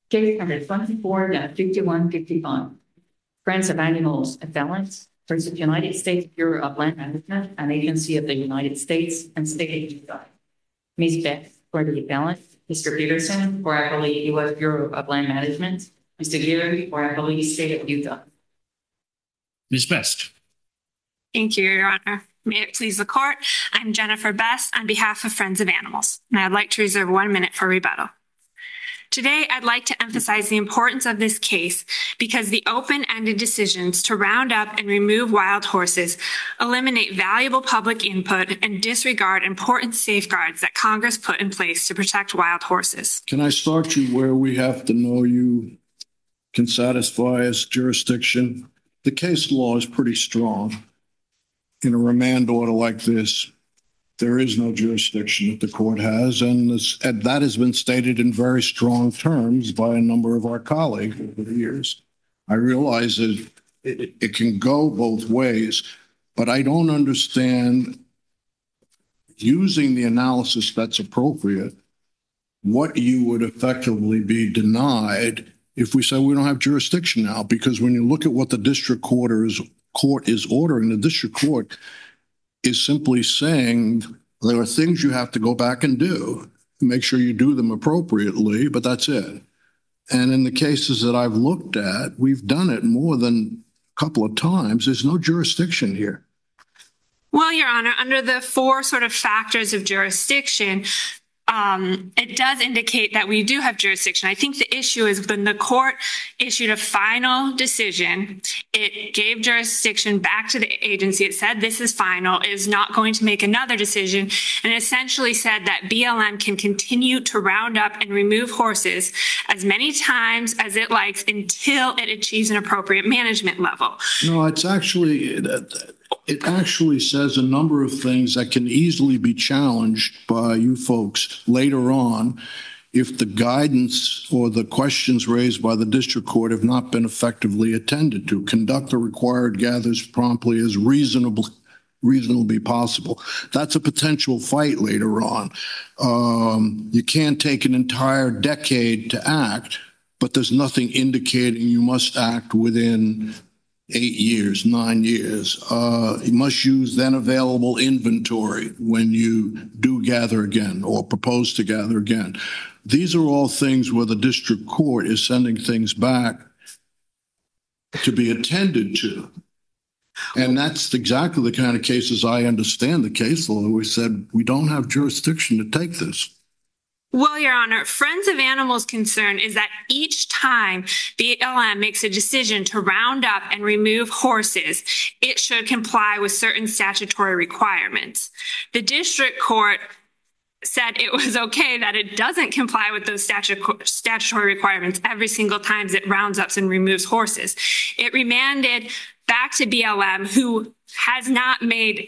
Case number 24-5155. Friends of Animals Appellants versus United States Bureau of Land Management, an agency of the United States and state of Utah. Ms. Beth for the appellant, Mr. Peterson for I believe U.S. Bureau of Land Management, Mr. Geary for I believe state of Utah. Ms. Best. Thank you, Your Honor. May it please the court, I'm Jennifer Best on behalf of Friends of Animals, and I'd like to reserve 1 minute for rebuttal. Today, I'd like to emphasize the importance of this case because the open-ended decisions to round up and remove wild horses eliminate valuable public input and disregard important safeguards that Congress put in place to protect wild horses. Can I start you where we have to know you can satisfy as jurisdiction? The case law is pretty strong. In a remand order like this, there is no jurisdiction that the court has, and that has been stated in very strong terms by a number of our colleagues over the years. I realize that it can go both ways, but I don't understand, using the analysis that's appropriate, what you would effectively be denied if we say we don't have jurisdiction now. Because when you look at what the district court is ordering, the district court is simply saying there are things you have to go back and do, make sure you do them appropriately, but that's it. And in the cases that I've looked at, we've done it more than a couple of times. There's no jurisdiction here. Well, Your Honor, under the four sort of factors of jurisdiction, it does indicate that we do have jurisdiction. I think the issue is when the court issued a final decision, it gave jurisdiction back to the agency. It said this is final, it is not going to make another decision, and essentially said that BLM can continue to round up and remove horses as many times as it likes until it achieves an appropriate management level. No, it's actually... It actually says a number of things that can easily be challenged by you folks later on if the guidance or the questions raised by the district court have not been effectively attended to. Conduct the required gathers promptly as reasonably possible. That's a potential fight later on. You can't take an entire decade to act, but there's nothing indicating you must act within 8 years, 9 years. You must use then available inventory when you do gather again or propose to gather again. These are all things where the district court is sending things back to be attended to. And that's exactly the kind of cases I understand the case law. We said we don't have jurisdiction to take this. Well, Your Honor, Friends of Animals' concern is that each time BLM makes a decision to round up and remove horses, it should comply with certain statutory requirements. The district court said it was okay that it doesn't comply with those statutory requirements every single time it rounds up and removes horses. It remanded back to BLM, who has not made,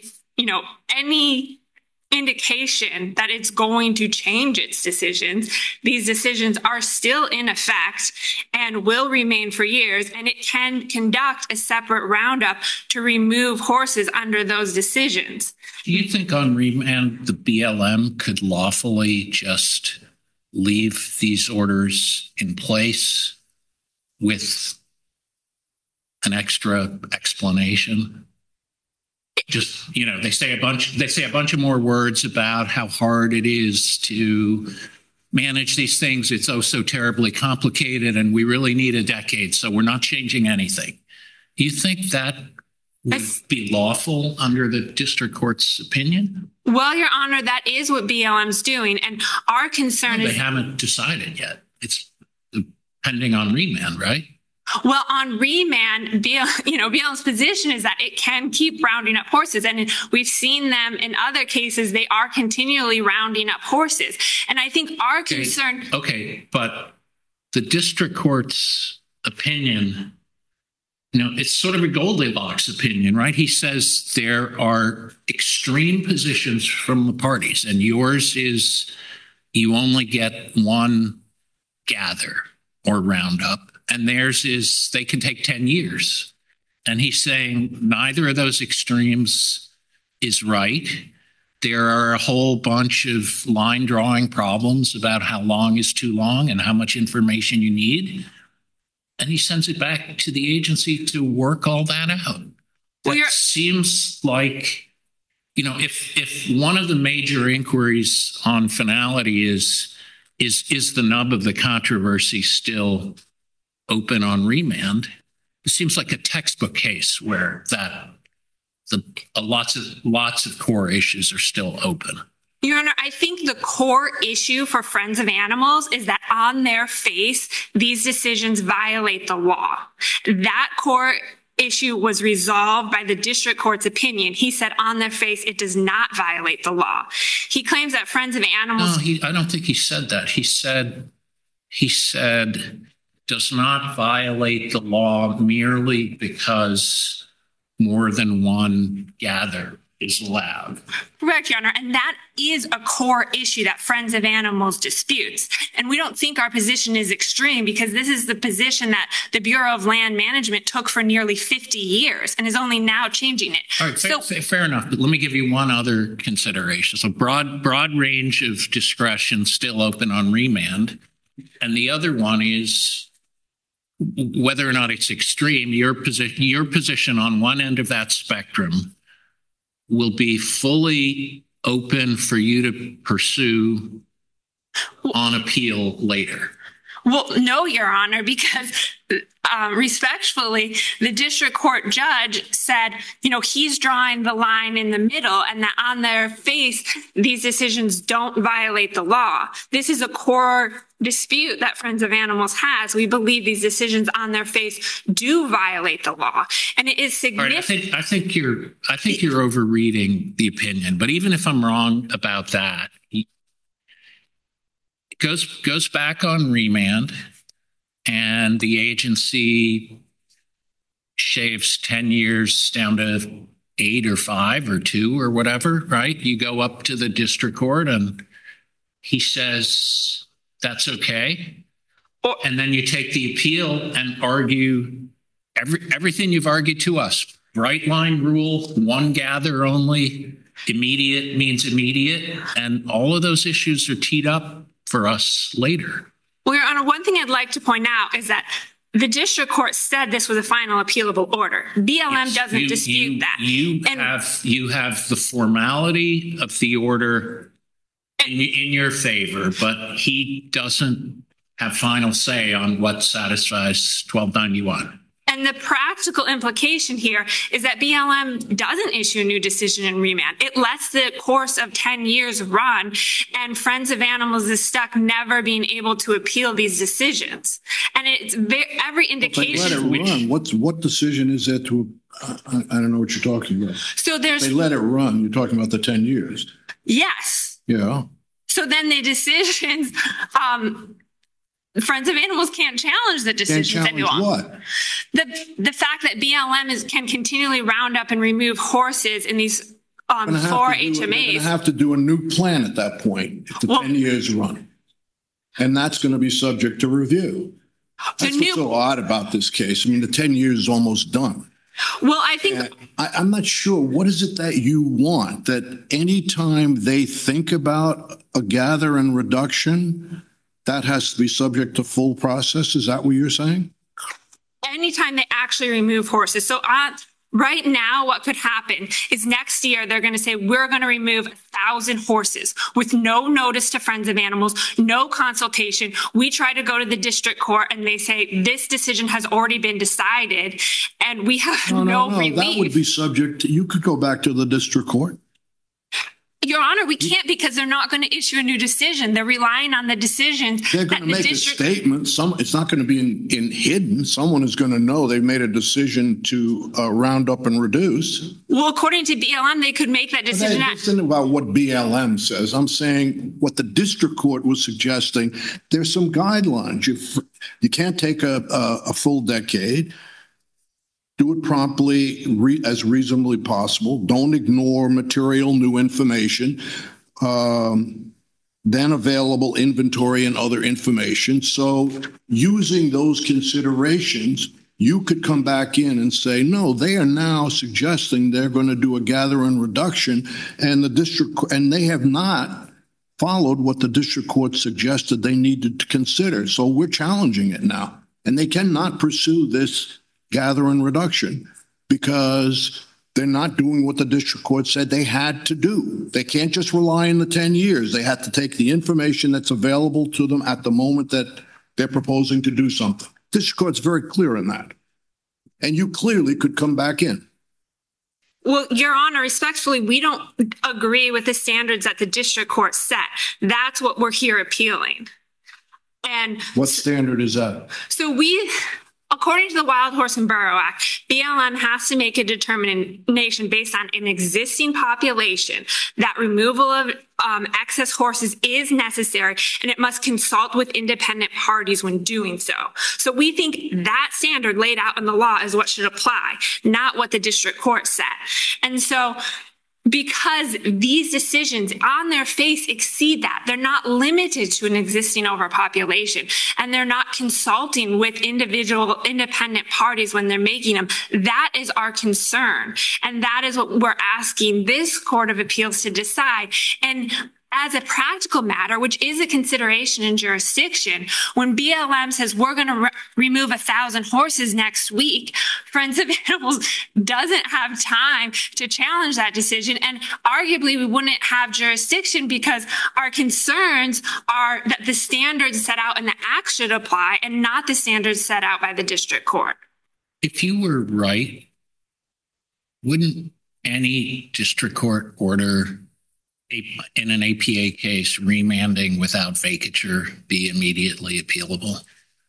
any indication that it's going to change its decisions. These decisions are still in effect and will remain for years, and it can conduct a separate roundup to remove horses under those decisions. Do you think on remand the BLM could lawfully just leave these orders in place with an extra explanation? Just, they say a bunch of more words about how hard it is to manage these things. It's so terribly complicated, and we really need a decade, so we're not changing anything. Do you think that would be lawful under the district court's opinion? Well, Your Honor, that is what BLM's doing, and our concern is... They haven't decided yet. It's pending on remand, right? Well, on remand, BLM's position is that it can keep rounding up horses. And we've seen them in other cases, they are continually rounding up horses. And I think our concern... Okay, but the district court's opinion, it's sort of a Goldilocks opinion, right? He says there are extreme positions from the parties, and yours is you only get one gather or roundup. And theirs is they can take 10 years. And he's saying neither of those extremes is right. there are a whole bunch of line drawing problems about how long is too long and how much information you need. And he sends it back to the agency to work all that out. That seems like, if one of the major inquiries on finality is the nub of the controversy still open on remand, it seems like a textbook case where lots of core issues are still open. Your Honor, I think the core issue for Friends of Animals is that on their face, these decisions violate the law. That core issue was resolved by the district court's opinion. He said on their face, it does not violate the law. He claims that Friends of Animals. No, I don't think he said that. He said does not violate the law merely because more than one gather is allowed. Correct, Your Honor. And that is a core issue that Friends of Animals disputes. And we don't think our position is extreme because this is the position that the Bureau of Land Management took for nearly 50 years and is only now changing it. All right, fair enough. But let me give you one other consideration. So broad range of discretion still open on remand. And the other one is whether or not it's extreme, your position on one end of that spectrum will be fully open for you to pursue on appeal later. Well, no, Your Honor, because respectfully, the district court judge said, he's drawing the line in the middle and that on their face, these decisions don't violate the law. This is a core dispute that Friends of Animals has. We believe these decisions on their face do violate the law. And it is significant. Right, I think you're overreading the opinion, but even if I'm wrong about that, it goes back on remand and the agency shaves 10 years down to 8 or 5 or 2 or whatever, right? You go up to the district court and he says, that's okay. And then you take the appeal and argue everything you've argued to us. Bright line rule, one gather only, immediate means immediate. And all of those issues are teed up for us later. Well, Your Honor, one thing I'd like to point out is that the district court said this was a final appealable order. BLM doesn't dispute that. You have the formality of the order in your favor, but he doesn't have final say on what satisfies 1291. And the practical implication here is that BLM doesn't issue a new decision in remand. It lets the course of 10 years run, and Friends of Animals is stuck never being able to appeal these decisions. And it's every indication. They let it run. What decision is that to? I don't know what you're talking about. So they let it run. You're talking about the 10 years. Yes. Yeah. So then the decisions. Friends of Animals can't challenge the decisions any longer. What? The fact that BLM can continually round up and remove horses in these 4 HMAs. They're going to have to do a new plan at that point if the 10 years run. And that's going to be subject to review. That's what's so odd about this case. I mean, the 10 years is almost done. Well, I think I'm not sure. What is it that you want? That anytime they think about a gather and reduction, that has to be subject to full process? Is that what you're saying? Anytime they actually remove horses. So right now, what could happen is next year, they're going to say, we're going to remove 1,000 horses with no notice to Friends of Animals, no consultation. We try to go to the district court and they say, this decision has already been decided and we have no relief. That would be subject to, you could go back to the district court. Your Honor, we can't because they're not going to issue a new decision. They're relying on the decisions. They're going to make a statement. It's not going to be in hidden. Someone is going to know they've made a decision to round up and reduce. Well, according to BLM, they could make that decision. Listen about what BLM says. I'm saying what the district court was suggesting. There's some guidelines. You can't take a full decade. Do it promptly, as reasonably possible. Don't ignore material new information. Then available inventory and other information. So using those considerations, you could come back in and say, no, they are now suggesting they're going to do a gather and reduction, and they have not followed what the district court suggested they needed to consider. So we're challenging it now, and they cannot pursue this gather and reduction because they're not doing what the district court said they had to do. They can't just rely on the 10 years. They have to take the information that's available to them at the moment that they're proposing to do something. District court's very clear in that. And you clearly could come back in. Well, Your Honor, respectfully, we don't agree with the standards that the district court set. That's what we're here appealing. And what standard is that? So according to the Wild Horse and Burro Act, BLM has to make a determination based on an existing population that removal of excess horses is necessary, and it must consult with independent parties when doing so. So we think that standard laid out in the law is what should apply, not what the district court said. And so because these decisions on their face exceed that, they're not limited to an existing overpopulation, and they're not consulting with individual independent parties when they're making them. That is our concern. And that is what we're asking this Court of Appeals to decide. And as a practical matter, which is a consideration in jurisdiction, when BLM says we're going to remove 1,000 horses next week, Friends of Animals doesn't have time to challenge that decision. And arguably, we wouldn't have jurisdiction because our concerns are that the standards set out in the act should apply and not the standards set out by the district court. If you were right, wouldn't any district court order in an APA case remanding without vacature be immediately appealable?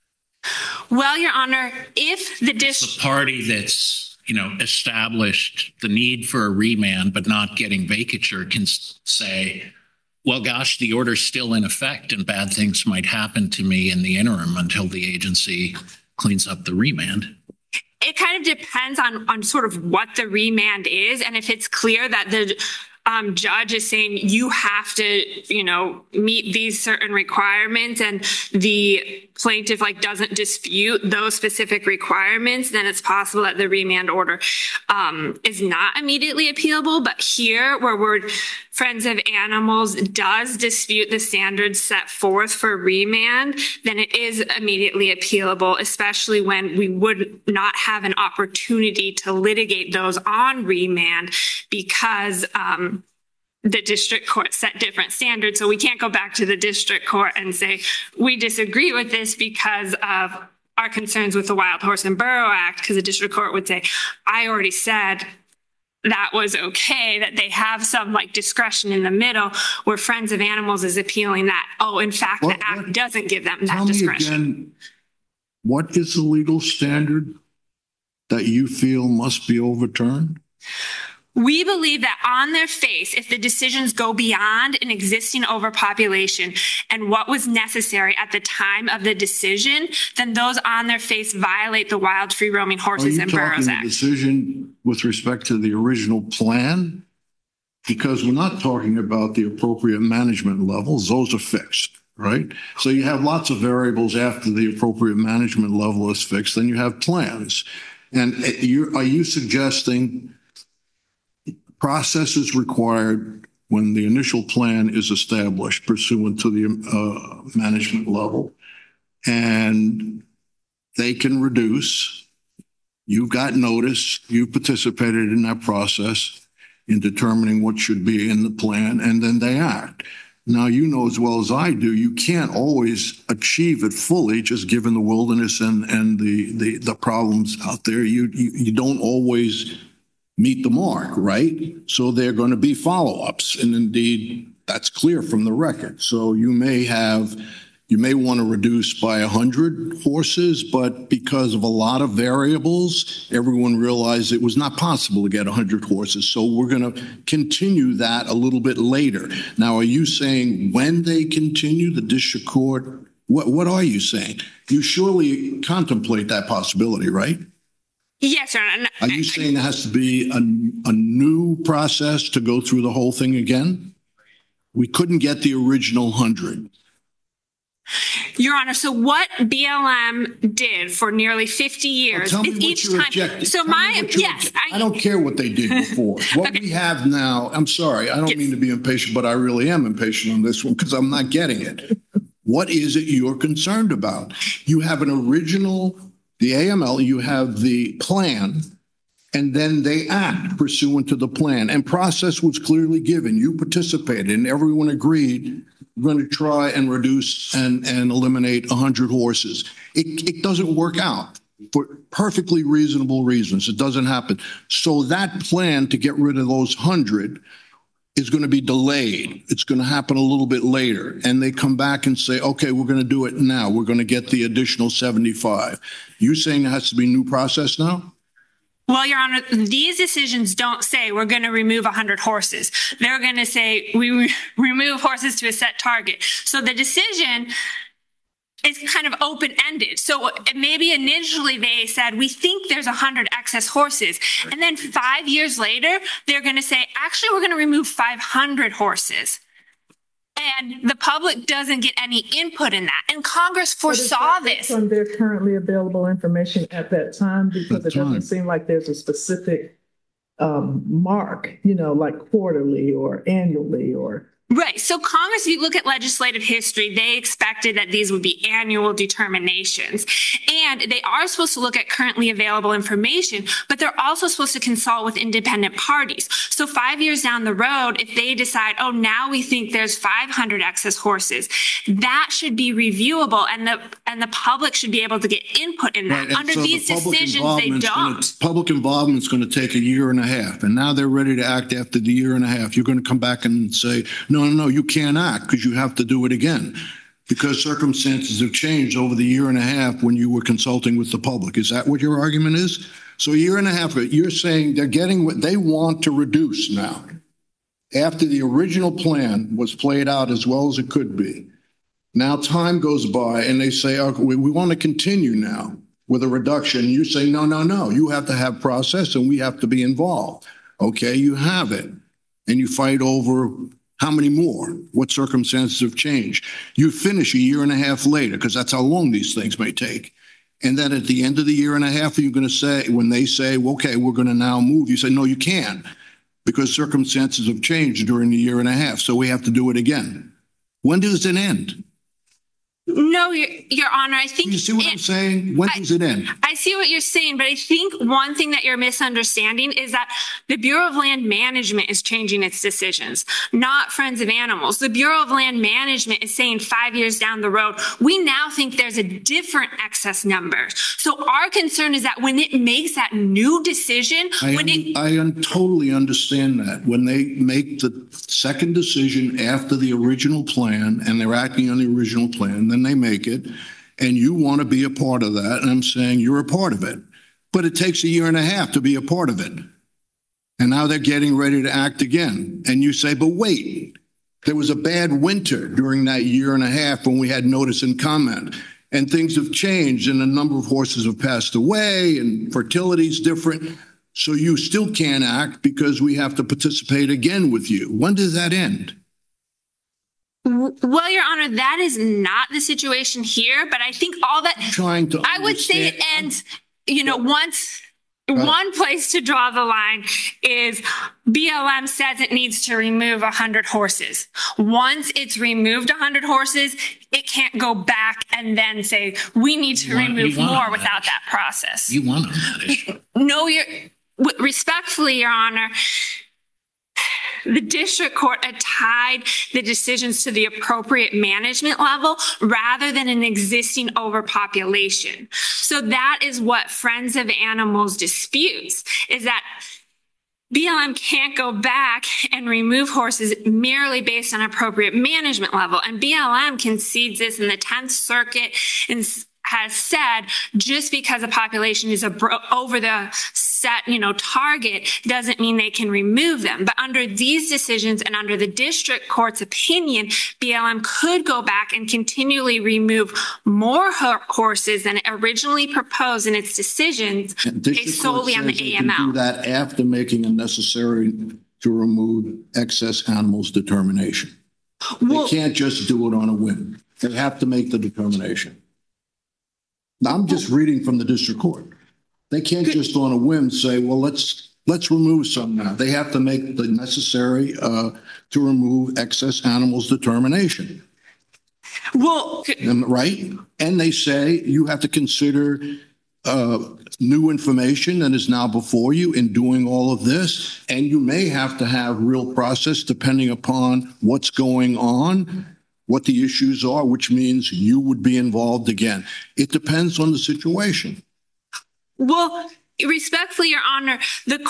Well, Your Honor, if the district party that's, established the need for a remand but not getting vacature can say, well, gosh, the order's still in effect and bad things might happen to me in the interim until the agency cleans up the remand. It kind of depends on sort of what the remand is, and if it's clear that the judge is saying you have to, meet these certain requirements, and the plaintiff doesn't dispute those specific requirements, then it's possible that the remand order is not immediately appealable. But here, where Friends of Animals does dispute the standards set forth for remand, then it is immediately appealable, especially when we would not have an opportunity to litigate those on remand because the district court set different standards. So we can't go back to the district court and say, we disagree with this because of our concerns with the Wild Horse and Burro Act, because the district court would say, I already said that was okay, that they have some discretion in the middle, where Friends of Animals is appealing that, in fact, the act doesn't give them that discretion. Tell me again, what is the legal standard that you feel must be overturned? We believe that on their face, if the decisions go beyond an existing overpopulation and what was necessary at the time of the decision, then those on their face violate the Wild Free Roaming Horses and Burros Act. The decision with respect to the original plan? Because we're not talking about the appropriate management levels. Those are fixed, right? So you have lots of variables after the appropriate management level is fixed. Then you have plans. And are you suggesting processes required when the initial plan is established pursuant to the management level, and they can reduce? You've got notice, you participated in that process in determining what should be in the plan, and then they act. Now, you know as well as I do, you can't always achieve it fully, just given the wilderness and the problems out there. You don't always meet the mark, right? So there are going to be follow-ups, and indeed that's clear from the record. So you may want to reduce by 100 horses, but because of a lot of variables, everyone realized it was not possible to get 100 horses. So we're going to continue that a little bit later. Now, are you saying when they continue, the district court, what are you saying? You surely contemplate that possibility, right? Yes, Your Honor. Are you saying there has to be a new process to go through the whole thing again? We couldn't get the original 100. Your Honor, so what BLM did for nearly 50 years Tell me is what each you're time. objecting. So Tell me my, what you're yes, objecting. I don't care what they did before. What we have now, I'm sorry, I don't mean to be impatient, but I really am impatient on this one because I'm not getting it. What is it you're concerned about? You have an original, the AML, you have the plan, and then they act pursuant to the plan. And process was clearly given. You participated and everyone agreed we're going to try and reduce and eliminate 100 horses. It doesn't work out for perfectly reasonable reasons. It doesn't happen. So that plan to get rid of those 100 is going to be delayed. It's going to happen a little bit later. And they come back and say, okay, we're going to do it now. We're going to get the additional 75. You saying there has to be a new process now? Well, Your Honor, these decisions don't say we're going to remove 100 horses. They're going to say we remove horses to a set target. So the decision is kind of open-ended. So maybe initially they said, we think there's 100 excess horses. And then 5 years later, they're going to say, actually, we're going to remove 500 horses. And the public doesn't get any input in that. And Congress foresaw this. From their currently available information at that time, because it doesn't seem like there's a specific mark, like quarterly or annually or. Right. So Congress, if you look at legislative history, they expected that these would be annual determinations. And they are supposed to look at currently available information, but they're also supposed to consult with independent parties. So 5 years down the road, if they decide, oh, now we think there's 500 excess horses, that should be reviewable and the public should be able to get input in that. Right, under so these the public decisions, they don't. Public involvement's going to take a year and a half, and now they're ready to act after the year and a half. You're going to come back and say, no, you can't act because you have to do it again because circumstances have changed over the year and a half when you were consulting with the public. Is that what your argument is? So a year and a half, you're saying they're getting what they want to reduce now. After the original plan was played out as well as it could be. Now time goes by and they say, okay, we want to continue now with a reduction. You say, no, you have to have process and we have to be involved. Okay, you have it. And you fight over how many more? What circumstances have changed? You finish a year and a half later, because that's how long these things may take. And then at the end of the year and a half, you're going to say, when they say, well, okay, we're going to now move, you say, no, you can't, because circumstances have changed during the year and a half. So we have to do it again. When does it end? No, Your Honor, I think. You see what I'm saying? When does it end? I see what you're saying, but I think one thing that you're misunderstanding is that the Bureau of Land Management is changing its decisions, not Friends of Animals. The Bureau of Land Management is saying 5 years down the road, we now think there's a different excess number. So our concern is that when it makes that new decision, I totally understand that. When they make the second decision after the original plan and they're acting on the original plan, then they make it, and you want to be a part of that, and I'm saying you're a part of it. But it takes a year and a half to be a part of it. And now they're getting ready to act again. And you say, but wait, there was a bad winter during that year and a half when we had notice and comment, and things have changed, and a number of horses have passed away, and fertility is different. So you still can't act because we have to participate again with you. When does that end? Well, Your Honor, that is not the situation here, but I think all that I would say it ends, once one place to draw the line is BLM says it needs to remove 100 horses. Once it's removed 100 horses, it can't go back and then say, we need to remove more without that process. You want that issue. No, respectfully, Your Honor, the district court tied the decisions to the appropriate management level rather than an existing overpopulation. So that is what Friends of Animals disputes, is that BLM can't go back and remove horses merely based on appropriate management level. And BLM concedes this in the 10th Circuit and has said just because a population is over the set, target doesn't mean they can remove them. But under these decisions and under the district court's opinion, BLM could go back and continually remove more horses than originally proposed in its decisions based solely on the AML. Do that after making a necessary to remove excess animals determination. They can't just do it on a whim. They have to make the determination. Now, I'm just reading from the district court. They can't just on a whim say, well, let's remove some now. They have to make the necessary to remove excess animals determination. Well, Right? And they say you have to consider new information that is now before you in doing all of this. And you may have to have real process depending upon what's going on, what the issues are, which means you would be involved again. It depends on the situation. well, respectfully, Your Honor,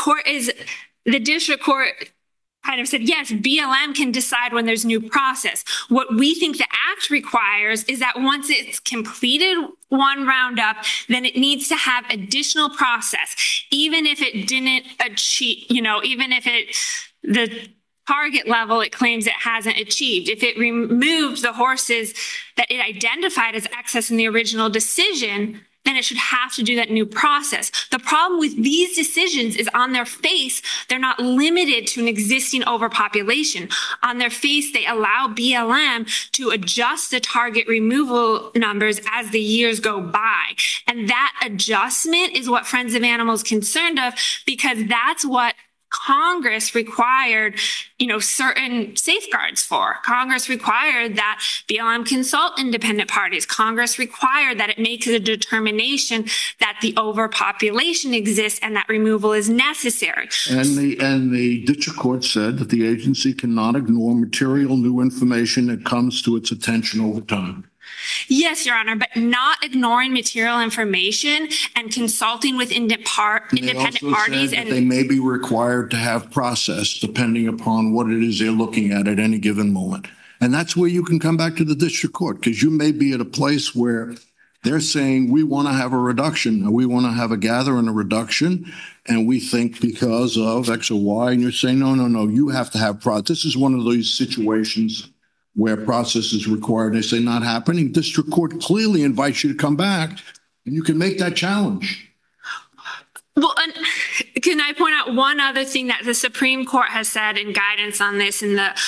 the district court kind of said, yes, BLM can decide when there's new process. What we think the act requires is that once it's completed one roundup, then it needs to have additional process, even if it didn't achieve, even if the target level it claims it hasn't achieved. If it removed the horses that it identified as excess in the original decision, then it should have to do that new process. The problem with these decisions is on their face, they're not limited to an existing overpopulation. On their face, they allow BLM to adjust the target removal numbers as the years go by. And that adjustment is what Friends of Animals is concerned of, because that's what Congress required, certain safeguards for. Congress required that BLM consult independent parties. Congress required that it makes a determination that the overpopulation exists and that removal is necessary. And the district court said that the agency cannot ignore material new information that comes to its attention over time. Yes, Your Honor, but not ignoring material information and consulting with independent parties. And they may be required to have process depending upon what it is they're looking at any given moment. And that's where you can come back to the district court, because you may be at a place where they're saying we want to have a reduction, we want to have a gather and a reduction, and we think because of X or Y, and you're saying, no, you have to have process. This is one of those situations where process is required. They say not happening. District court clearly invites you to come back and you can make that challenge. Well, and can I point out one other thing that the Supreme Court has said in guidance on this in the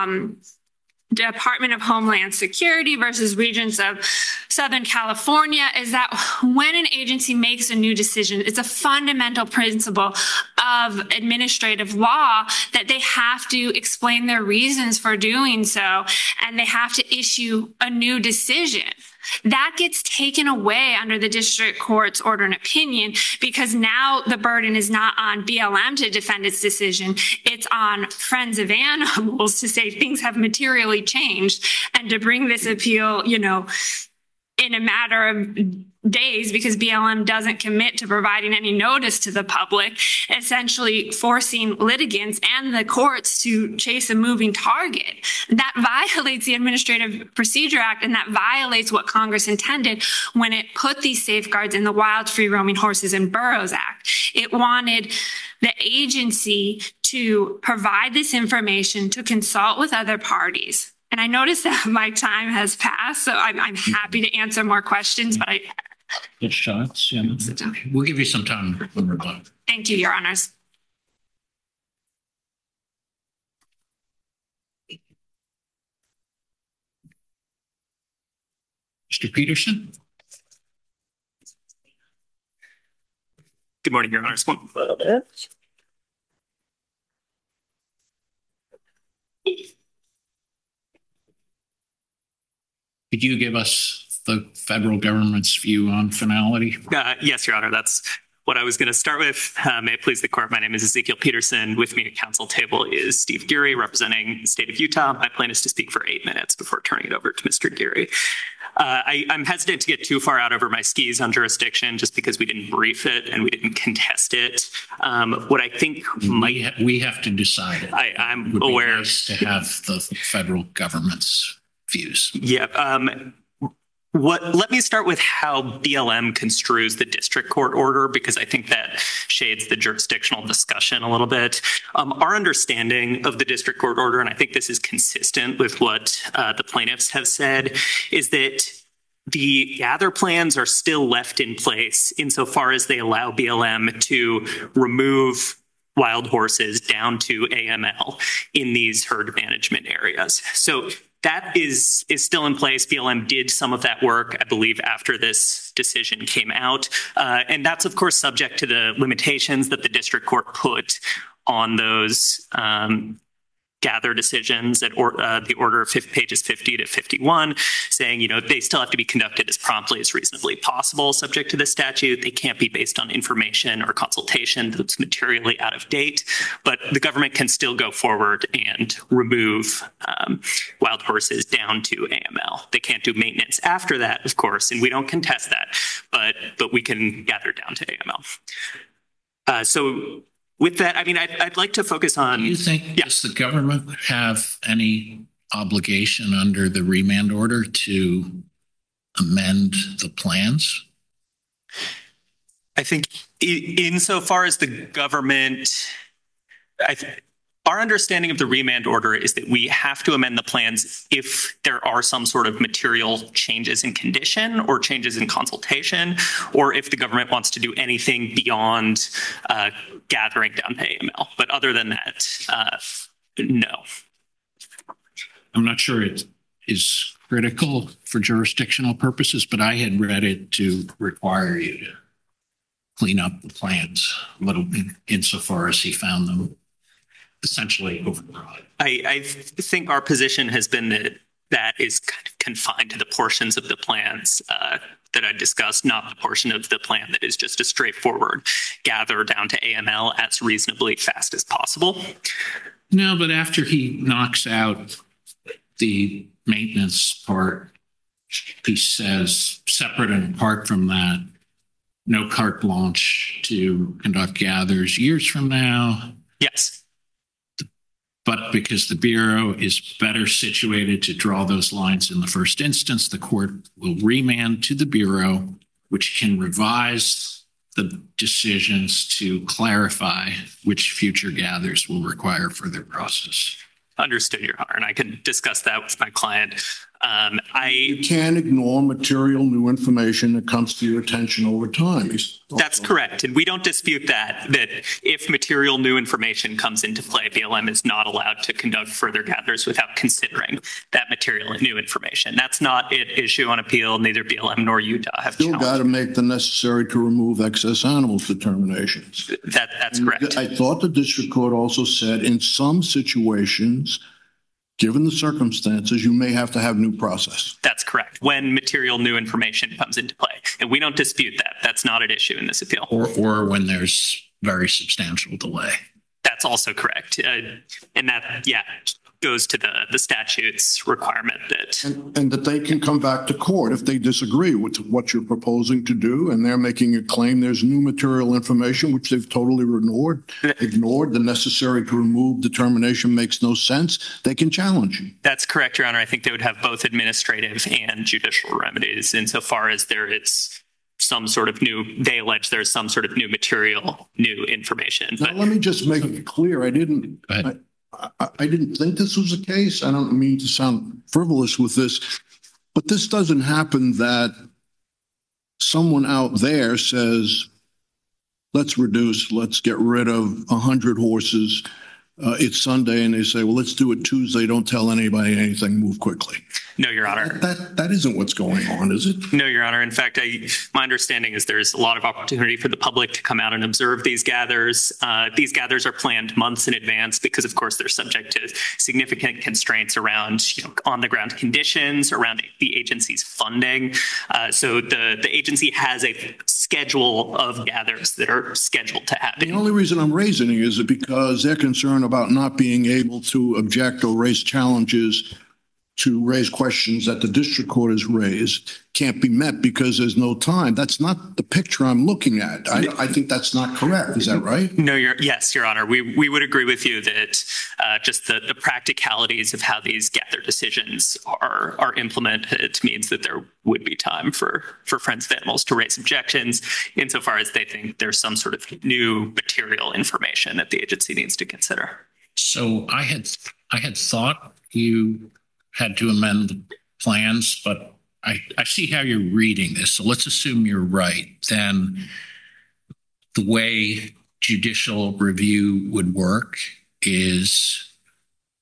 Department of Homeland Security versus Regions of Southern California is that when an agency makes a new decision, it's a fundamental principle of administrative law that they have to explain their reasons for doing so, and they have to issue a new decision. That gets taken away under the district court's order and opinion, because now the burden is not on BLM to defend its decision. It's on Friends of Animals to say things have materially changed and to bring this appeal, in a matter of days, because BLM doesn't commit to providing any notice to the public, essentially forcing litigants and the courts to chase a moving target. That violates the Administrative Procedure Act, and that violates what Congress intended when it put these safeguards in the Wild Free Roaming Horses and Burros Act. It wanted the agency to provide this information, to consult with other parties. And I noticed that my time has passed, so I'm happy to answer more questions, but Good shots. Yeah. We'll give you some time when we're done. Thank you, Your Honors. Mr. Peterson? Good morning, Your Honors. Could you give us the federal government's view on finality? Yes, Your Honor. That's what I was going to start with. May it please the court. My name is Ezekiel Peterson. With me at council table is Steve Geary, representing the state of Utah. My plan is to speak for 8 minutes before turning it over to Mr. Geary. I'm hesitant to get too far out over my skis on jurisdiction just because we didn't brief it and we didn't contest it. What I think we have to decide it. I'm it would aware. Be nice to have the federal government's views. Yeah. Let me start with how BLM construes the district court order, because I think that shades the jurisdictional discussion a little bit. Our understanding of the district court order, and I think this is consistent with what the plaintiffs have said, is that the gather plans are still left in place insofar as they allow BLM to remove wild horses down to AML in these herd management areas. So that is still in place. BLM did some of that work, I believe, after this decision came out. And that's, of course, subject to the limitations that the district court put on those gather decisions at the order of pages 50 to 51, saying, they still have to be conducted as promptly as reasonably possible subject to the statute. They can't be based on information or consultation that's materially out of date, but the government can still go forward and remove wild horses down to AML. They can't do maintenance after that, of course, and we don't contest that, but we can gather down to AML. So with that, I'd like to focus on... Do you think, does the government have any obligation under the remand order to amend the plans? I think insofar as the government... Our understanding of the remand order is that we have to amend the plans if there are some sort of material changes in condition or changes in consultation, or if the government wants to do anything beyond gathering down to AML. But other than that, no. I'm not sure it is critical for jurisdictional purposes, but I had read it to require you to clean up the plans a little bit insofar as he found them essentially overbroad. I think our position has been that is kind of confined to the portions of the plans that I discussed, not the portion of the plan that is just a straightforward gather down to AML as reasonably fast as possible. No, but after he knocks out the maintenance part, he says, separate and apart from that, no carte blanche to conduct gathers years from now. Yes. But because the Bureau is better situated to draw those lines in the first instance, the court will remand to the Bureau, which can revise the decisions to clarify which future gathers will require further process. Understood, Your Honor, and I can discuss that with my client. You can't ignore material new information that comes to your attention over time. That's correct, and we don't dispute that if material new information comes into play, BLM is not allowed to conduct further gathers without considering that material and new information. That's not an issue on appeal. Neither BLM nor Utah have still got to make the necessary to remove excess animals determinations. That's correct. I thought the district court also said in some situations, given the circumstances, you may have to have new process. That's correct. When material new information comes into play. And we don't dispute that. That's not an issue in this appeal. Or when there's very substantial delay. That's also correct. And that, goes to the statute's requirement that... And that they can come back to court if they disagree with what you're proposing to do, and they're making a claim there's new material information, which they've totally ignored. The necessary to remove determination makes no sense. They can challenge you. That's correct, Your Honor. I think they would have both administrative and judicial remedies insofar as there is some sort of they allege there's some sort of new material, new information. Now, let me just make it clear. I didn't think this was the case. I don't mean to sound frivolous with this, but this doesn't happen that someone out there says, let's get rid of 100 horses. It's Sunday and they say, well, let's do it Tuesday. Don't tell anybody anything. Move quickly. No, Your Honor. That isn't what's going on, is it? No, Your Honor. In fact, my understanding is there's a lot of opportunity for the public to come out and observe these gathers. These gathers are planned months in advance because, of course, they're subject to significant constraints around on-the-ground conditions, around the agency's funding. So the agency has a schedule of gathers that are scheduled to happen. The only reason I'm raising it is because they're concerned about not being able to object or raise challenges to raise questions that the district court has raised can't be met because there's no time. That's not the picture I'm looking at. I think that's not correct. Is that right? No, yes, Your Honor. We would agree with you that just the practicalities of how these gather decisions are implemented means that there would be time for Friends of Animals to raise objections insofar as they think there's some sort of new material information that the agency needs to consider. So I had thought you had to amend the plans, but I see how you're reading this. So let's assume you're right. Then the way judicial review would work is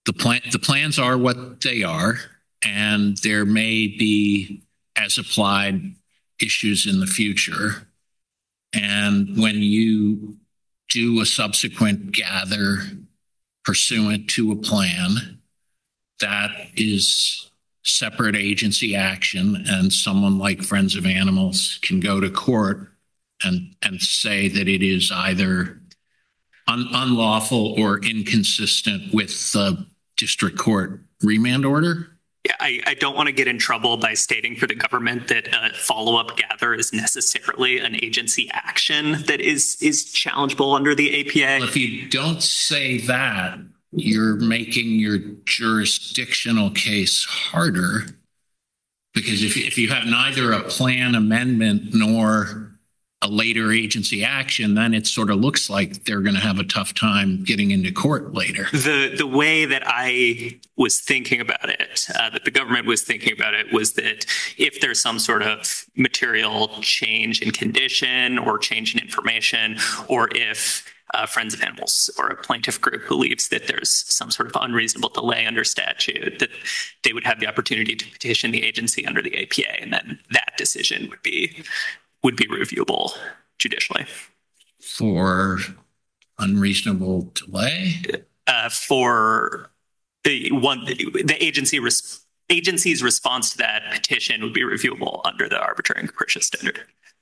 the plans are what they are, and there may be as applied issues in the future. And when you do a subsequent gather pursuant to a plan, that is separate agency action, and someone like Friends of Animals can go to court and say that it is either unlawful or inconsistent with the district court remand order. Yeah, I don't want to get in trouble by stating for the government that a follow-up gather is necessarily an agency action that is challengeable under the APA. Well, if you don't say that, you're making your jurisdictional case harder, because if you have neither a plan amendment nor a later agency action, then it sort of looks like they're going to have a tough time getting into court later. The way that I was thinking about it, that the government was thinking about it, was that if there's some sort of material change in condition or change in information, or if Friends of Animals or a plaintiff group believes that there's some sort of unreasonable delay under statute, that they would have the opportunity to petition the agency under the APA, and then that decision would be reviewable judicially. For unreasonable delay? For the agency's response to that petition would be reviewable under the arbitrary and capricious standard.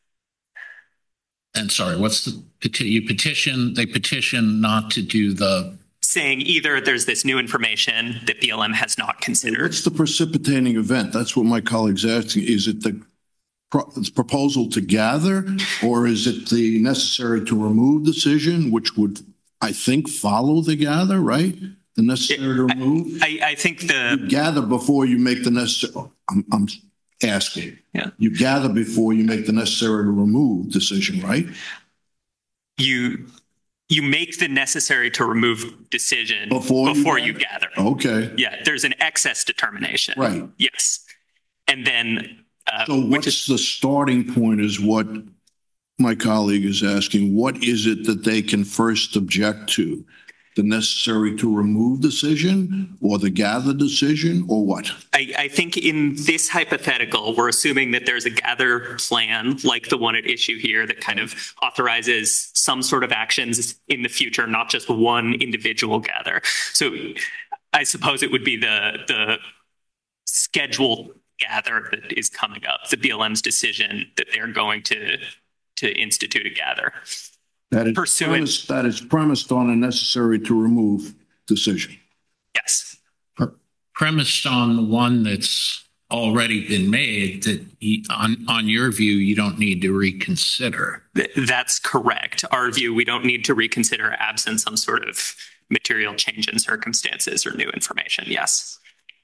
And sorry, what's the petition? They petition not to do the... Saying either there's this new information that BLM has not considered. What's the precipitating event? That's what my colleague's asking. Is it the proposal to gather, or is it the necessary to remove decision, which would, I think, follow the gather, right? The necessary to remove? I think you gather before you make the necessary. I'm asking. Yeah. You gather before you make the necessary to remove decision, right? You make the necessary to remove decision before you gather. Okay. Yeah, there's an excess determination. Right. Yes. And then... so what's the starting point is what my colleague is asking. What is it that they can first object to? The necessary to remove decision, or the gather decision, or what? I think in this hypothetical, we're assuming that there's a gather plan like the one at issue here that kind of authorizes some sort of actions in the future, not just one individual gather. So I suppose it would be the scheduled gather that is coming up, the BLM's decision that they're going to institute a gather. That is premised on a necessary to remove decision. Yes. Premised on the one that's already been made, that on your view, you don't need to reconsider. That's correct. Our view, we don't need to reconsider absent some sort of material change in circumstances or new information. Yes.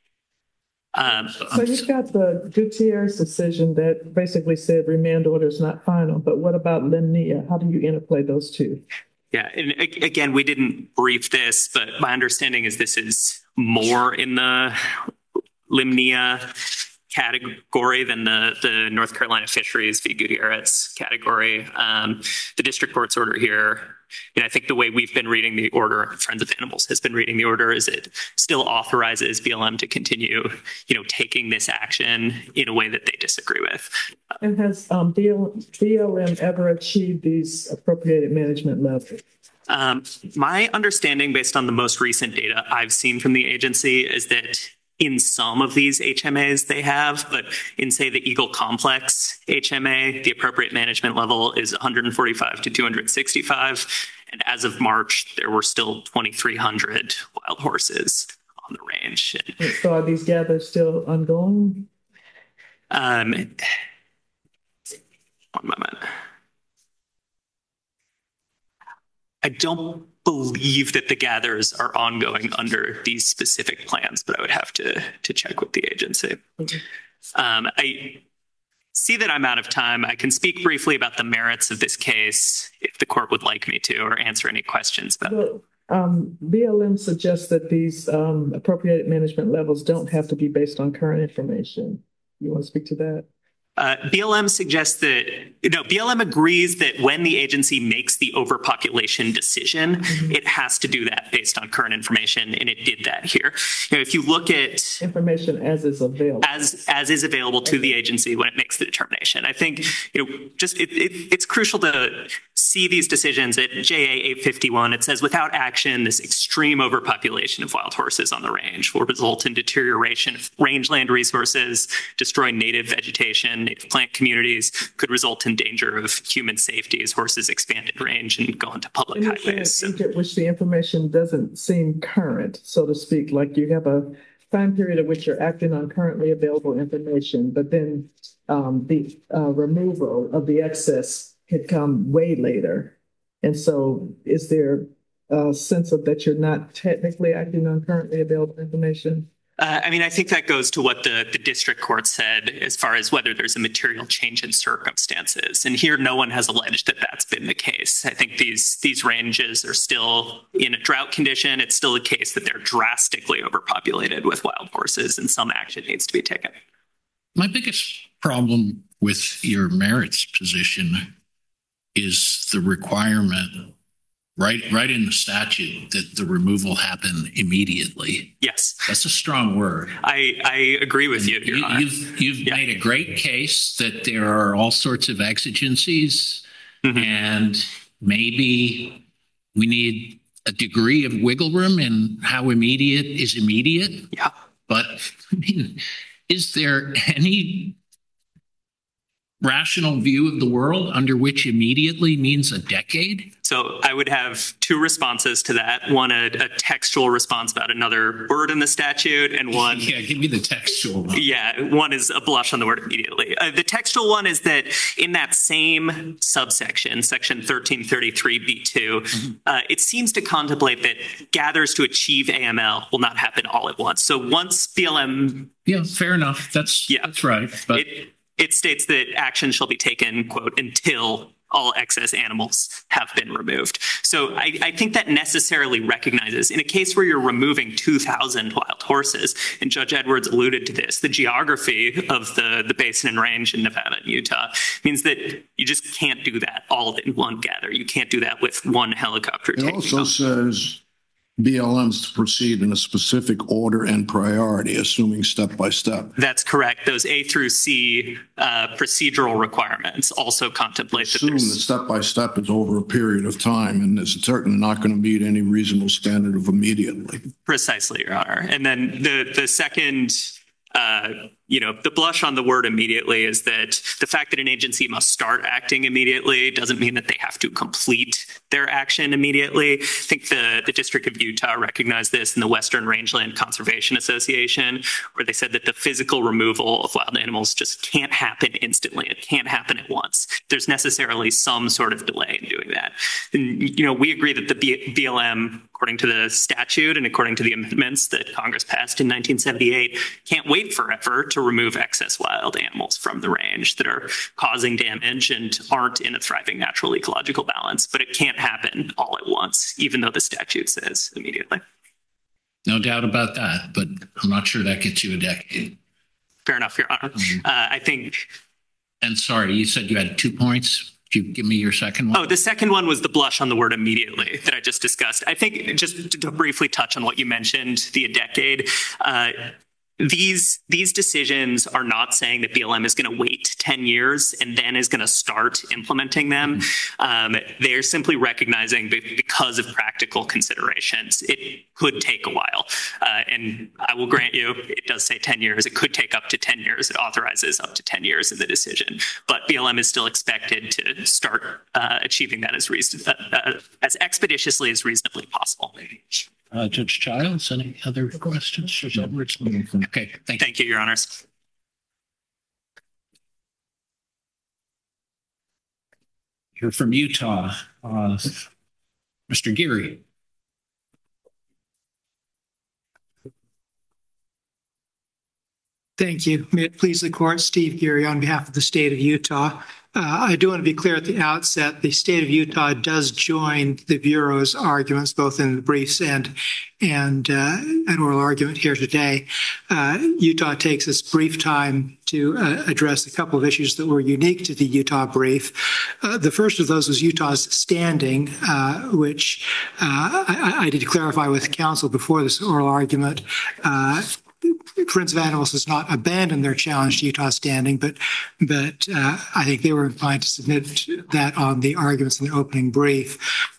So you've got the Gutierrez decision that basically said remand order is not final, but what about Limnia? How do you interplay those two? Yeah, and again, we didn't brief this, but my understanding is this is more in the Limnia category than the North Carolina Fisheries v. Gutierrez category. The district court's order here, and I think the way we've been reading the order, Friends of Animals has been reading the order, is it still authorizes BLM to continue, taking this action in a way that they disagree with. And has BLM ever achieved these appropriated management levels? My understanding, based on the most recent data I've seen from the agency, is that in some of these HMAs they have, but in, say, the Eagle Complex HMA, the appropriate management level is 145 to 265. And as of March, there were still 2,300 wild horses on the range. So are these gathers still ongoing? One moment. I don't believe that the gathers are ongoing under these specific plans, but I would have to check with the agency. I see that I'm out of time. I can speak briefly about the merits of this case if the court would like me to, or answer any questions about it. BLM suggests that these appropriated management levels don't have to be based on current information. You want to speak to that? BLM suggests that No, BLM agrees that when the agency makes the overpopulation decision, it has to do that based on current information, and it did that here. If you look at Information as is available. as is available to the agency when it makes the determination, I think it's crucial to see these decisions at JA 851. It says, without action, this extreme overpopulation of wild horses on the range will result in deterioration of rangeland resources, destroy native vegetation, native plant communities, could result in danger of human safety as horses expand in range and go into public highways. So, At which the information doesn't seem current, so to speak, like you have a time period at which you're acting on currently available information, but then the removal of the excess had come way later. And so is there a sense of that you're not technically acting on currently available information? I mean, I think that goes to what the district court said as far as whether there's a material change in circumstances. And here, no one has alleged that that's been the case. I think these ranges are still in a drought condition. It's still a case that they're drastically overpopulated with wild horses, and some action needs to be taken. My biggest problem with your merits position is the requirement right in the statute that the removal happen immediately. Yes. That's a strong word. I agree with you, Your Honor. You've made a great case that there are all sorts of exigencies, and maybe we need a degree of wiggle room in how immediate is immediate. Yeah. But I mean, is there any rational view of the world under which immediately means a decade? So I would have two responses to that. One, a textual response about another word in the statute, and one... Yeah, give me the textual one. Yeah, one is a blush on the word immediately. The textual one is that in that same subsection, section 1333B2, it seems to contemplate that gathers to achieve AML will not happen all at once. So once BLM... Yeah, fair enough. That's right. But it states that action shall be taken, quote, until all excess animals have been removed. So I think that necessarily recognizes, in a case where you're removing 2,000 wild horses, and Judge Edwards alluded to this, the geography of the basin and range in Nevada and Utah means that you just can't do that all in one gather. You can't do that with one helicopter. It also says BLMs to proceed in a specific order and priority, assuming step by step. That's correct. Those A through C procedural requirements also contemplate that Assume that step by step is over a period of time, and it's certainly not going to meet any reasonable standard of immediately. Precisely, Your Honor. And then the second, the blush on the word immediately is that the fact that an agency must start acting immediately doesn't mean that they have to complete their action immediately. I think the District of Utah recognized this in the Western Rangeland Conservation Association, where they said that the physical removal of wild animals just can't happen instantly. It can't happen at once. There's necessarily some sort of delay in doing that. And, we agree that the BLM, according to the statute and according to the amendments that Congress passed in 1978, can't wait forever to remove excess wild animals from the range that are causing damage and aren't in a thriving natural ecological balance. But it can't happen all at once, even though the statute says immediately. No doubt about that, but I'm not sure that gets you a decade. Fair enough, Your Honor. I think... And sorry, you said you had 2 points. Could you give me your second one? Oh, the second one was the blush on the word immediately that I just discussed. I think just to briefly touch on what you mentioned, the decade, these decisions are not saying that BLM is going to wait 10 years and then is going to start implementing them. They're simply recognizing because of practical considerations, it could take a while. And I will grant you, it does say 10 years. It could take up to 10 years. It authorizes up to 10 years in the decision. But BLM is still expected to start achieving that as expeditiously as reasonably possible. Judge Childs, any other questions? Judge Edwards? Okay, thank you, Your Honors. You're from Utah. Mr. Geary. Thank you. May it please the court, Steve Geary on behalf of the state of Utah. I do want to be clear at the outset, the state of Utah does join the Bureau's arguments, both in the briefs and an oral argument here today. Utah takes its brief time to address a couple of issues that were unique to the Utah brief. The first of those was Utah's standing, which I did clarify with counsel before this oral argument. Friends of Animals has not abandoned their challenge to Utah's standing, but I think they were inclined to submit that on the arguments in the opening brief.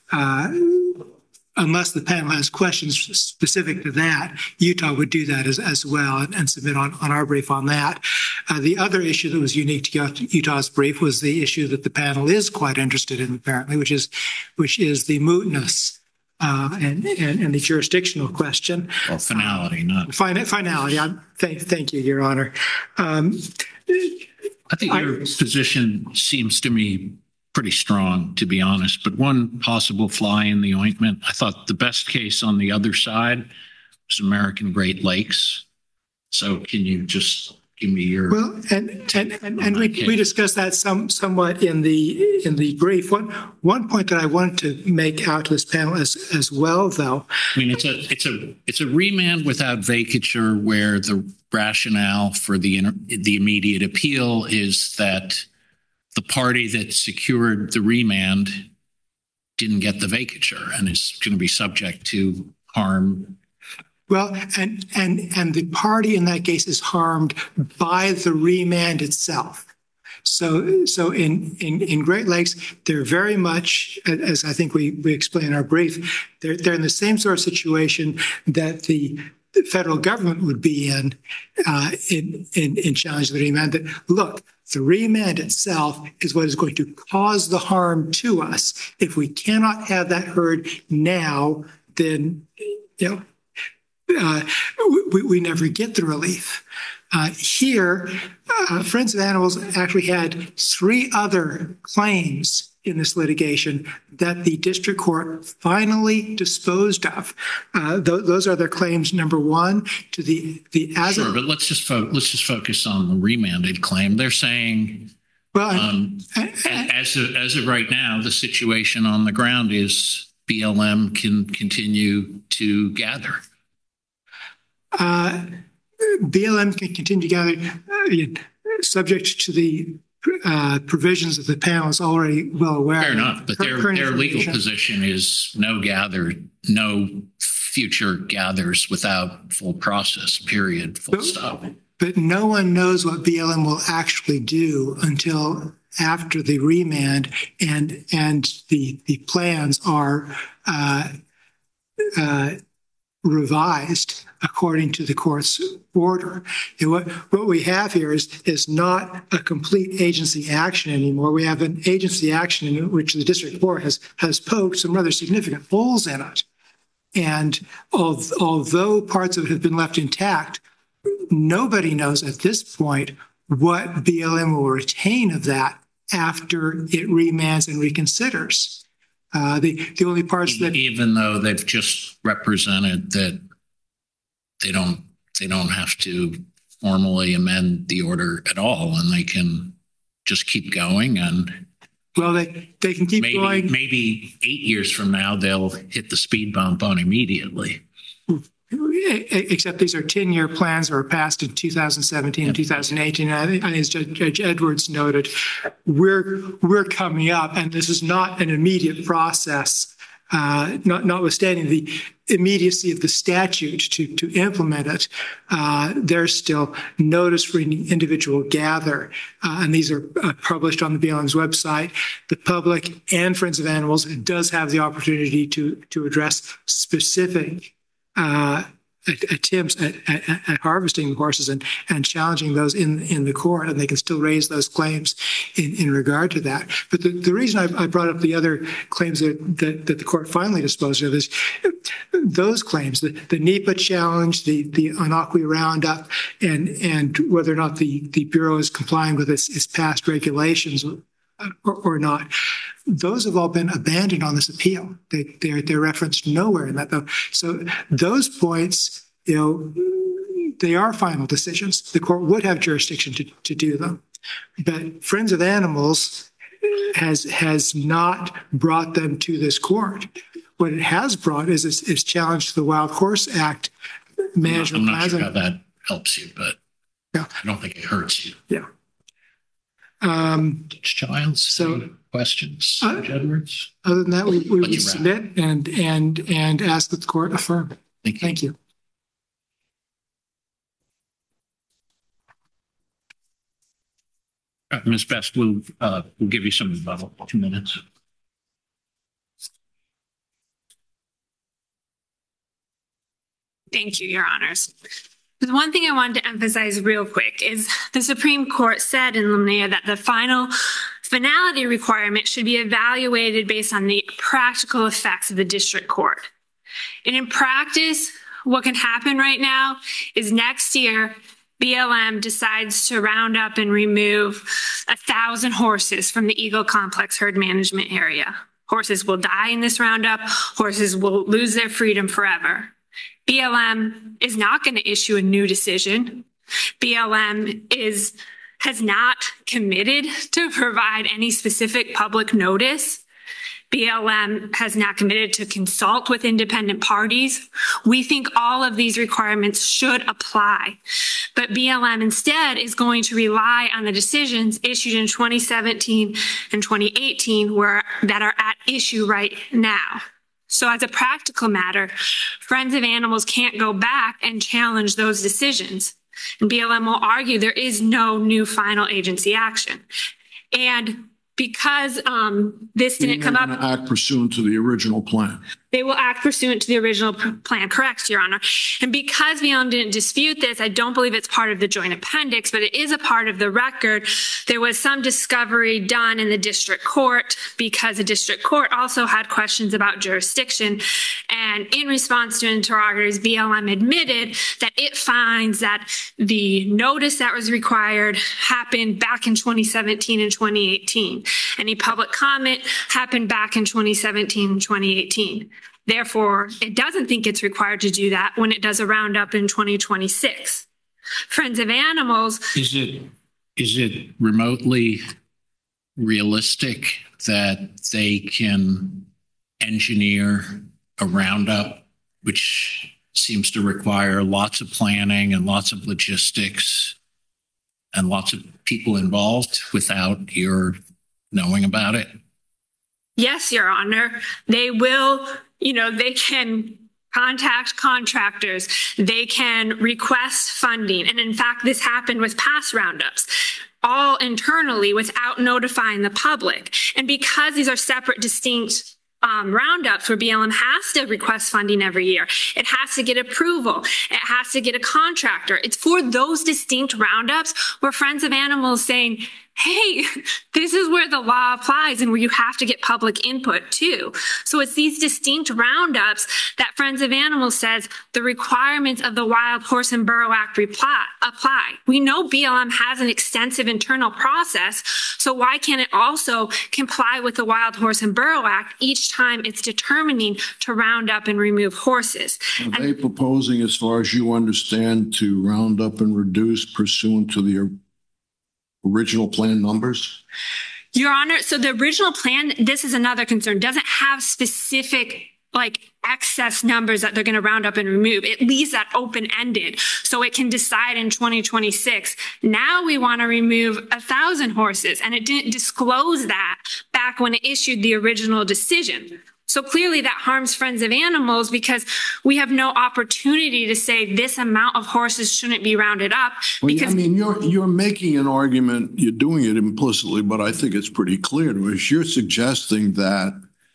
Unless the panel has questions specific to that, Utah would do that as well and submit on our brief on that. The other issue that was unique to Utah's brief was the issue that the panel is quite interested in, apparently, which is the mootness and the jurisdictional question. Well, finality, not finality. Thank you, Your Honor. I think your position seems to me pretty strong, to be honest. But one possible fly in the ointment, I thought the best case on the other side was American Great Lakes. So can you just give me your... Well, and we discussed that somewhat in the brief. One point that I wanted to make out to this panel as well, though. I mean, it's a remand without vacature, where the rationale for the immediate appeal is that the party that secured the remand didn't get the vacature and is going to be subject to harm. Well, and the party in that case is harmed by the remand itself. So in Great Lakes, they're very much, as I think we explain in our brief, they're in the same sort of situation that the federal government would be in challenging the remand. That, look, the remand itself is what is going to cause the harm to us. If we cannot have that heard now, then we never get the relief. Here, Friends of Animals actually had 3 other claims in this litigation that the district court finally disposed of. Those are their claims. Number 1, to the Sure, but let's just focus on the remanded claim. They're saying, well, as of right now, the situation on the ground is BLM can continue to gather. BLM can continue to gather, subject to the provisions that the panel is already well aware. Fair enough, but their legal position is no future gathers without full process, period, full stop. But no one knows what BLM will actually do until after the remand and the plans are revised according to the court's order. And what we have here is not a complete agency action anymore. We have an agency action in which the district court has poked some rather significant holes in it. And although parts of it have been left intact, nobody knows at this point what BLM will retain of that after it remands and reconsiders. The only parts that, even though they've just represented that they don't have to formally amend the order at all, and they can just keep going. And well, they can keep going. Maybe 8 years from now, they'll hit the speed bump on immediately. Except these are 10-year plans that were passed in 2017 and 2018. And I think as Judge Edwards noted, we're coming up, and this is not an immediate process, notwithstanding the immediacy of the statute to implement it. There's still notice for any individual gather, and these are published on the BLM's website. The public and Friends of Animals does have the opportunity to address specific attempts at harvesting horses and challenging those in the court, and they can still raise those claims in regard to that. But the reason I brought up the other claims that the court finally disposed of is those claims, the NEPA challenge, the Anaqui Roundup, and whether or not the Bureau is complying with its past regulations or not. Those have all been abandoned on this appeal. They're referenced nowhere in that, though. So those points, they are final decisions. The court would have jurisdiction to do them. But Friends of Animals has not brought them to this court. What it has brought is challenge to the Wild Horse Act management. I'm not sure how that helps you, but yeah. I don't think it hurts you. Yeah. Childs, So questions, Judge Edwards? Other than that, we Let would you submit and ask that the court affirm. Thank you. Thank you. Ms. Best, we'll give you some rebuttal, 2 minutes. Thank you, Your Honors. The one thing I wanted to emphasize real quick is the Supreme Court said in Lemnea that the finality requirement should be evaluated based on the practical effects of the district court. And in practice, what can happen right now is next year, BLM decides to round up and remove 1,000 horses from the Eagle Complex herd management area. Horses will die in this roundup. Horses will lose their freedom forever. BLM is not going to issue a new decision. BLM has not committed to provide any specific public notice. BLM has not committed to consult with independent parties. We think all of these requirements should apply. But BLM instead is going to rely on the decisions issued in 2017 and 2018 that are at issue right now. So as a practical matter, Friends of Animals can't go back and challenge those decisions. And BLM will argue there is no new final agency action. And because this didn't come up. They're going to act pursuant to the original plan. They will act pursuant to the original plan. Correct, Your Honor. And because BLM didn't dispute this, I don't believe it's part of the joint appendix, but it is a part of the record. There was some discovery done in the district court because the district court also had questions about jurisdiction. And in response to interrogatories, BLM admitted that it finds that the notice that was required happened back in 2017 and 2018. Any public comment happened back in 2017 and 2018. Therefore, it doesn't think it's required to do that when it does a roundup in 2026. Friends of Animals. Is it remotely realistic that they can engineer a roundup, which seems to require lots of planning and lots of logistics and lots of people involved without your knowing about it? Yes, Your Honor. They will. They can contact contractors. They can request funding. And in fact, this happened with past roundups, all internally without notifying the public. And because these are separate, distinct roundups where BLM has to request funding every year, it has to get approval. It has to get a contractor. It's for those distinct roundups where Friends of Animals saying, hey, this is where the law applies and where you have to get public input too. So it's these distinct roundups that Friends of Animals says the requirements of the Wild Horse and Burro Act apply. We know BLM has an extensive internal process, so why can't it also comply with the Wild Horse and Burro Act each time it's determining to round up and remove horses? Are they proposing, as far as you understand, to round up and reduce pursuant to the original plan numbers? Your Honor, so the original plan, this is another concern, doesn't have specific excess numbers that they're going to round up and remove. It leaves that open-ended so it can decide in 2026. Now we want to remove 1,000 horses, and it didn't disclose that back when it issued the original decision. So clearly that harms Friends of Animals because we have no opportunity to say this amount of horses shouldn't be rounded up. Because you're making an argument, you're doing it implicitly, but I think it's pretty clear to us. You're suggesting that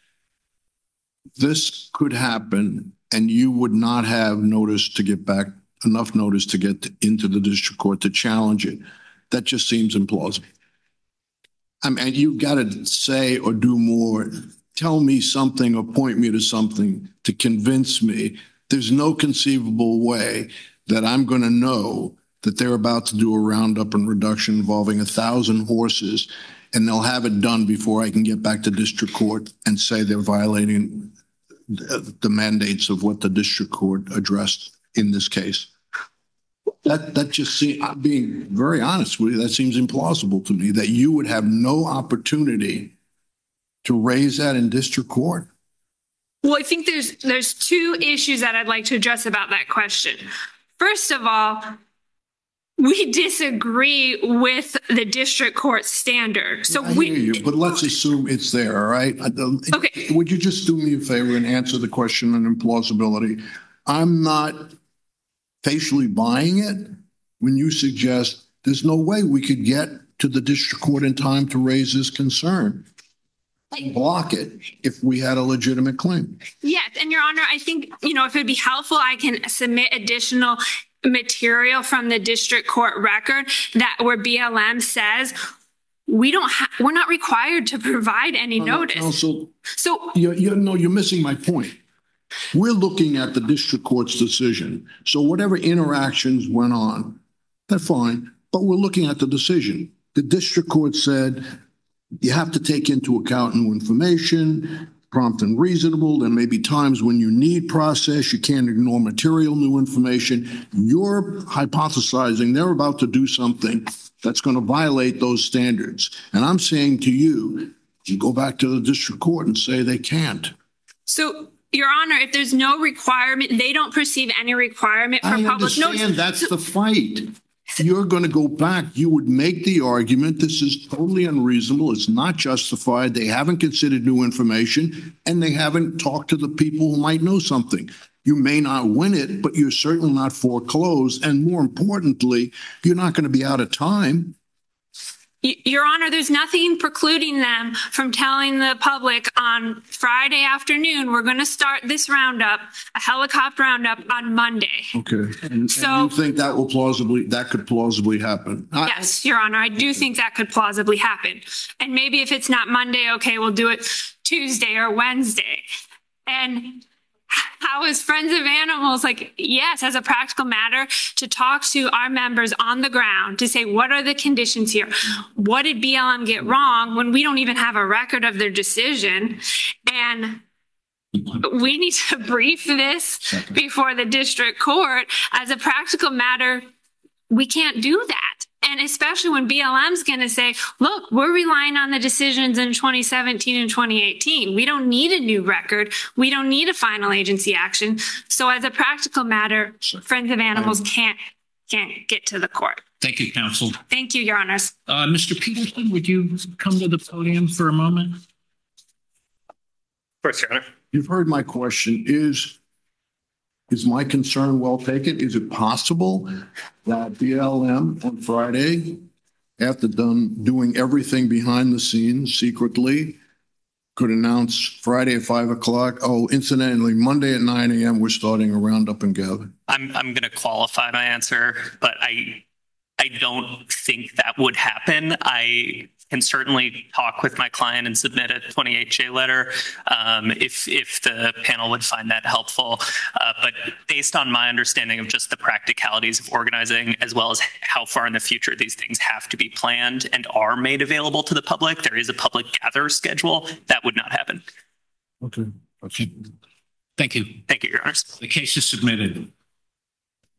this could happen and you would not have notice to get back, enough notice to get into the district court to challenge it. That just seems implausible. You've got to say or do more. Tell me something or point me to something to convince me there's no conceivable way that I'm going to know that they're about to do a roundup and reduction involving 1,000 horses and they'll have it done before I can get back to district court and say they're violating the mandates of what the district court addressed in this case. That just seems, I'm being very honest with you, that seems implausible to me, that you would have no opportunity to raise that in district court. Well, I think there's two issues that I'd like to address about that question. First of all, we disagree with the district court standard. So I hear you, but let's assume it's there, all right? Okay. Would you just do me a favor and answer the question on implausibility? I'm not facially buying it when you suggest there's no way we could get to the district court in time to raise this concern. Block it if we had a legitimate claim. Yes, and Your Honor, I think, if it'd be helpful, I can submit additional material from the district court record where BLM says we're not required to provide any notice. Counsel, So you're missing my point. We're looking at the district court's decision. So whatever interactions went on, that's fine, but we're looking at the decision. The district court said you have to take into account new information, prompt and reasonable. There may be times when you need process. You can't ignore material new information. You're hypothesizing they're about to do something that's going to violate those standards. And I'm saying to you, you go back to the district court and say they can't. So, Your Honor, if there's no requirement, they don't perceive any requirement for public notice. I understand that's the fight. You're going to go back. You would make the argument this is totally unreasonable. It's not justified. They haven't considered new information and they haven't talked to the people who might know something. You may not win it, but you're certainly not foreclosed. And more importantly, you're not going to be out of time. Your Honor, there's nothing precluding them from telling the public on Friday afternoon, we're going to start this roundup, a helicopter roundup on Monday. Okay. And you think that could plausibly happen? Yes, Your Honor, I do think that could plausibly happen. And maybe if it's not Monday, okay, we'll do it Tuesday or Wednesday. And how is Friends of Animals, yes, as a practical matter, to talk to our members on the ground to say, what are the conditions here? What did BLM get wrong when we don't even have a record of their decision? And we need to brief this before the district court. As a practical matter, we can't do that. And especially when BLM's going to say, look, we're relying on the decisions in 2017 and 2018. We don't need a new record. We don't need a final agency action. So as a practical matter, Friends of Animals can't get to the court. Thank you, counsel. Thank you, Your Honors. Mr. Peterson, would you come to the podium for a moment? Of course, Your Honor. You've heard my question. Is my concern well taken? Is it possible that BLM on Friday, after doing everything behind the scenes secretly, could announce Friday at 5 o'clock, oh, incidentally, Monday at 9 a.m., we're starting a roundup and gather? I'm going to qualify my answer, but I don't think that would happen. I can certainly talk with my client and submit a 28-J letter if the panel would find that helpful. But based on my understanding of just the practicalities of organizing, as well as how far in the future these things have to be planned and are made available to the public, there is a public gather schedule. That would not happen. Okay. Thank you. Thank you, Your Honors. The case is submitted.